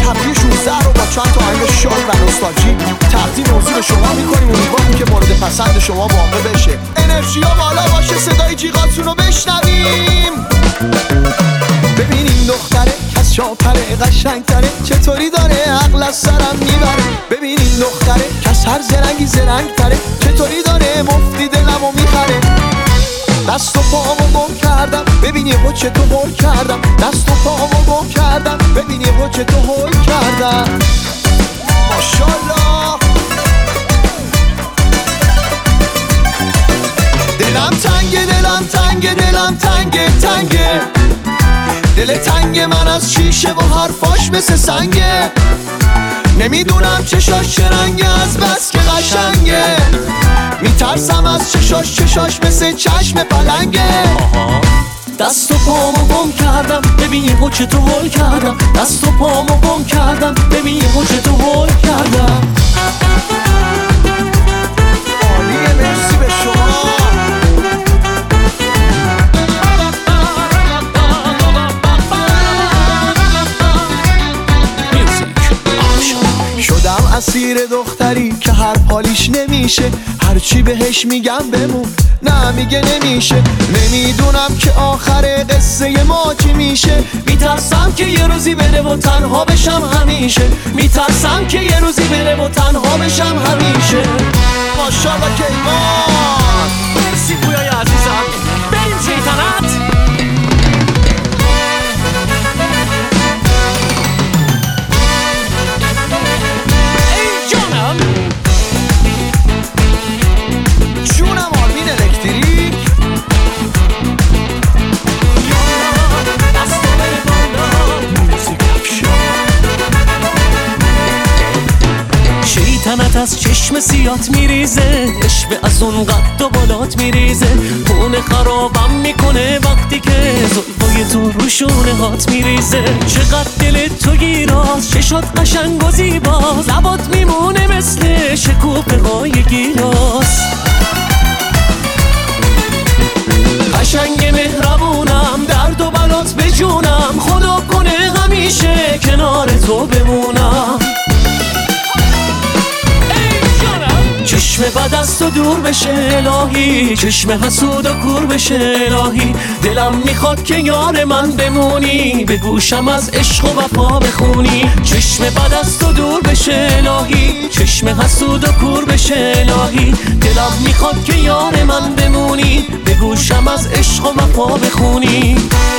هفته 16 رو با چند تا آهنگ شاد و نوستالژی تقدیم موضوع شما میکنیم. امیدواریم که مورد پسند شما واقع بشه. انرژی ها بالا باشه، صدای جیغاتون رو بشنویم. ببین این دختره کس شاپره قشنگتره، چطوری داره عقل از سرم میبره. ببین این دختره کس هر زرنگی زرنگتره، چطوری داره مفتی دلمو میخره. دست و پامو گم کردم، ببین یه چه تو هول کردم. دست و پامو گم کردم، ببین یه چه تو هول کردم. ماشالله. دلم تنگه دلم تنگه دلم تنگه تنگه، دل تنگ من از شیشه و حرفاش مثل سنگه. نمیدونم چشاش چه رنگه از بس که قشنگه. میترسم از چشاش مثل چشم پلنگه. دست و پامو گم کردم، ببین یه چه تو هول کردم. دست و پامو گم کردم، ببین یه چه تو هول کردم. عالیه، مرسی به شما. شدم اسیر دختری که هر حالیش نمیشه، هرچی بهش میگم بمون نه میگه نمیشه. نمیدونم که آخر قصه ما چی میشه. میترسم که یه روزی بره و تنها بشم همیشه. میترسم که یه روزی بره و تنها بشم همیشه. ماشاءالله کیوان. مرسی پویای عزیزم. بریم شیطنت. تنت از چشم سیات میریزه، عشق از اون قد و بالات میریزه. خونه خرابم میکنه وقتی که زلفای تو رو شونه هات میریزه. چقدر دل تو گیراز، چشات قشنگ و زیباز، لبات میمونه مثل شکوفه های گیلاس. قشنگ مهربونم، درد و بلات به جونم، خدا کنه همیشه کنار تو بمونم. چشم بد از تو دور بشه الهی، چشم حسود و کور بشه الهی. دلم میخواد که یار من بمونی، به گوشم از عشق و وفا بخونی. چشم بد از تو دور بشه الهی، چشم حسود و کور بشه الهی. دلم میخواد که یار من بمونی، به گوشم از عشق و وفا بخونی.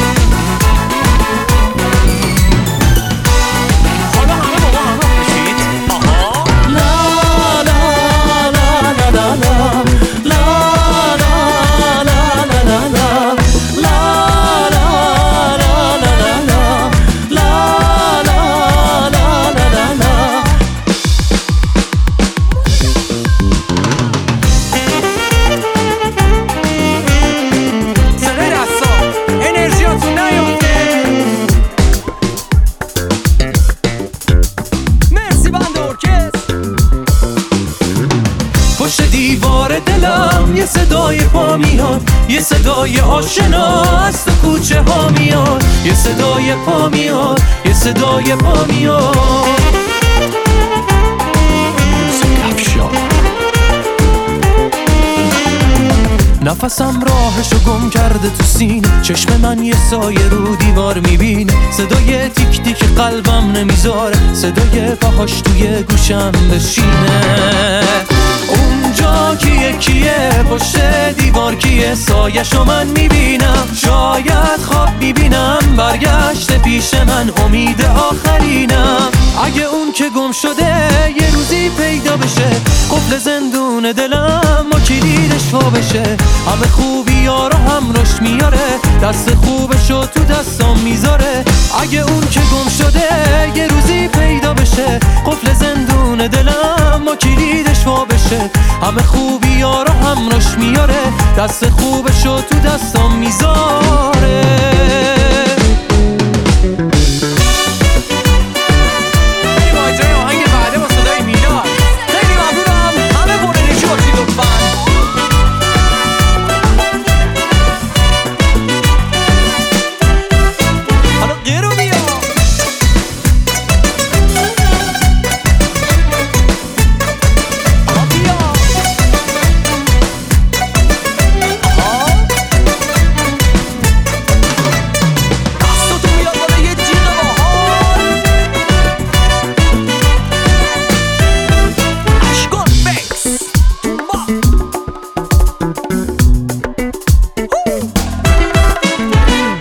یه صدای پا میاد، یه صدای آشنا از تو کوچه ها میاد. یه صدای پا میاد، یه صدای پا میاد. نفسم راهشو گم کرده تو سینه، چشم من یه سایه رو دیوار میبینه. صدای تیک تیک قلبم نمیذاره، صدای پاهاش توی گوشم بشینه. اونجا کیه پشت دیوار کیه، سایه‌شو من میبینم. شاید خواب میبینم برگشت پیش من، امید آخرینم. اگه اون که گم شده یه روزی پیدا بشه، قفل زندون دلم و کلیدش وا بشه. همه خوبی ها رو هم روش میاره، دست خوبشو تو دستام میذاره. اگه اون که گم شده یه روزی پیدا بشه، قفل زندون دلم و کلیدش وا بشه. همه خوبی ها رو هم روش میاره، دست خوبشو تو دستام میذاره.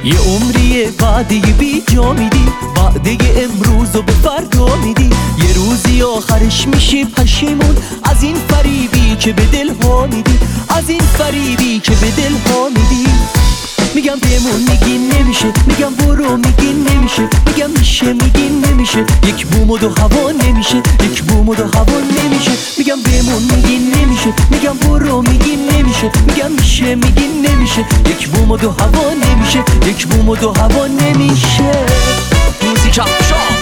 یه عمریه وعده بی جا میدی، وعده امروز و به فردا میدی. یه روزی آخرش میشی پشیمون از این فریبی که به دل ها میدی، از این فریبی که به دل ها میدی. میگم بمون میگین نمیشه، میگم برو میگین نمیشه، میگم میشه میگین نمیشه. یک بوم و دو هوا نمیشه، یک بوم و دو هوا نمیشه. میگم بمون میگین نمیشه، میگم برو میگین نمیشه، میگم میشه میگین نمیشه. یک بوم و دو هوا نمیشه، یک بوم و دو هوا نمیشه. موزیک افشار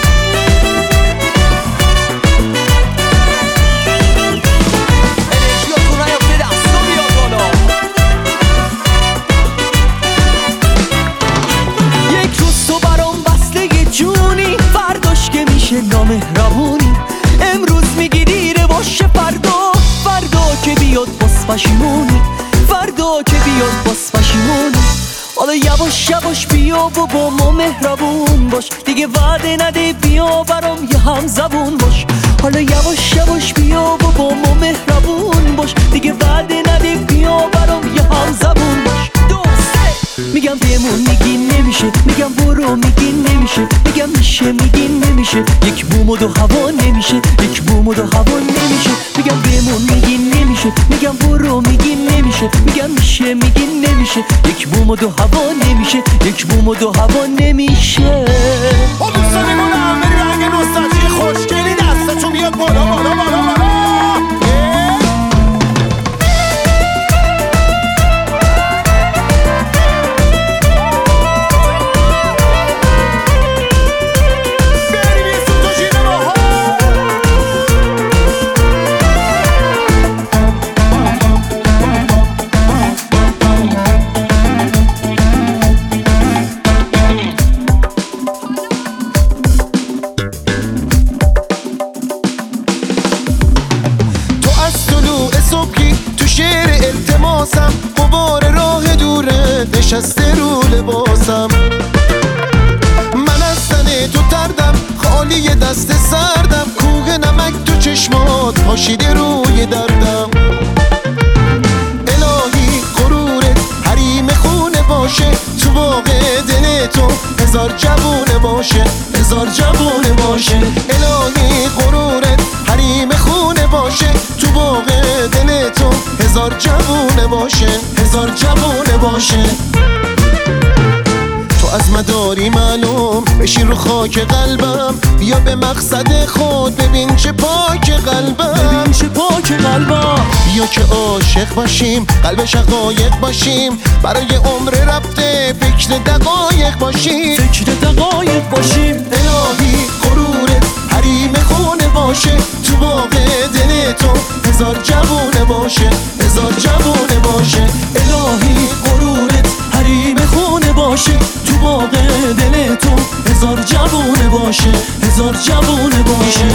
نامهربونی. امروز میگی دیره باشه، فردا که بیاد باز پشیمونی، فردا که بیاد باز پشیمونی. حالا یواش یواش بیا و با ما مهربون باش، دیگه وعده نده بیا برام یه هم زبون باش. حالا یواش یواش بیا و با ما مهربون باش، دیگه وعده نده بیا برام یه هم زبون باش. میگم بمون میگین نمیشه، میگم برو میگین نمیشه، میگم میشه میگین نمیشه. یک بوم و دو هوا نمیشه، یک بوم و دو هوا نمیشه. میگم بمون میگین نمیشه، میگم برو میگین نمیشه، میگم میشه میگین نمیشه. یک بوم و دو هوا نمیشه، یک بوم و دو هوا نمیشه. دوستانمونم بری رنگ نوستالژی خوشگلی دستتون بیاد بالا بالا بالا بالا. غبار راه دوره نشسته رو لباسم. من از تن تو تردم، خالی دست سردم. کوه نمک تو چشمات پاشیده روی دردم. الهی غرورت حریم خونه باشه، تو باغ دل تو هزار جوونه باشه، هزار جوونه باشه. الهی غرورت حریم خونه باشه، تو باغ دل تو هزار جوونه باشه، هزار جوونه باشه. تو از مداری معلوم بشی رو خاک قلبم، بیا به مقصد خود ببین چه پاک قلبم، ببین چه پاک قلبم. بیا که عاشق باشیم، قلب شقایق باشیم، برای عمر رفته فکر دقایق باشیم، فکر دقایق باشیم. الهی غرورت حریم خونه باشه، تو باغ دل تو هزار جوونه باشه، هزار جوونه باشه. الهی غرورت حریم خونه باشه، تو باغ دل تو هزار جوونه باشه، هزار جوونه باشه.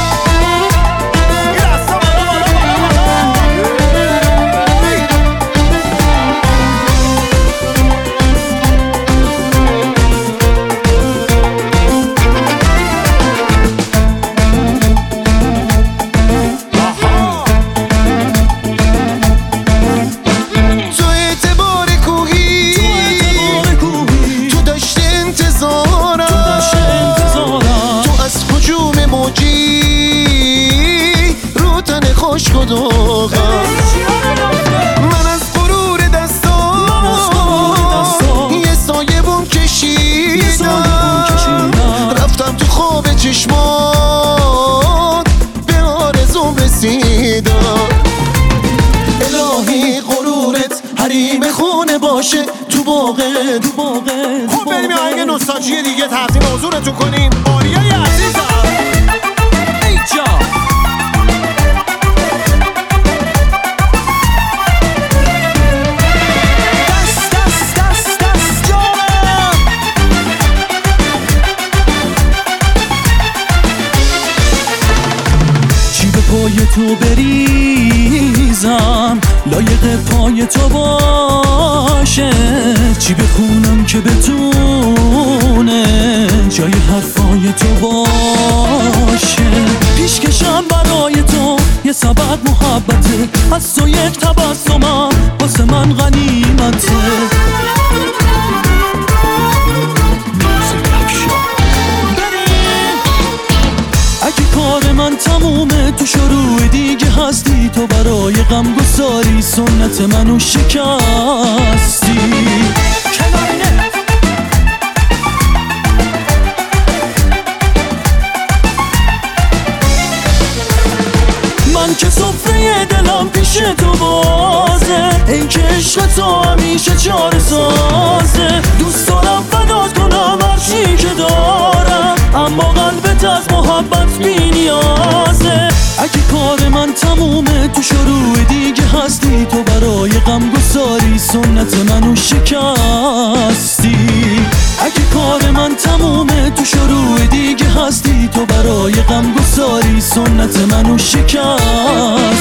من از غرور دستان یه سایه بوم کشیدم، رفتم تو خواب چشمات به آرزوم رسیدم. الهی غرورت حریم خونه باشه، تو باغ خب بریم یه آهنگ نوستالژی دیگه تقدیم حضورتون کنیم. آریای عزیزم پای تو بریزم، لایق پای تو باشه. چی بخونم که بتونه جای حرفای تو باشه. پیشکشم برای تو یه سبد محبته، از تو یک تبسمم واسه من غنیمته. سنت منو شکستی. من که سفره دلم پیش تو بازه، ای که عشق تو همیشه چاره سازه. دوست دارم فدات کنم هرچی که دارم، اما قلبت از محبت بی نیازه. اگه کار من تمومه تو شروع دیگه هستی، تو برای غم گساری سنت منو شکستی. اگه کار من تمومه تو شروع دیگه هستی، تو برای غم گساری سنت منو شکستی.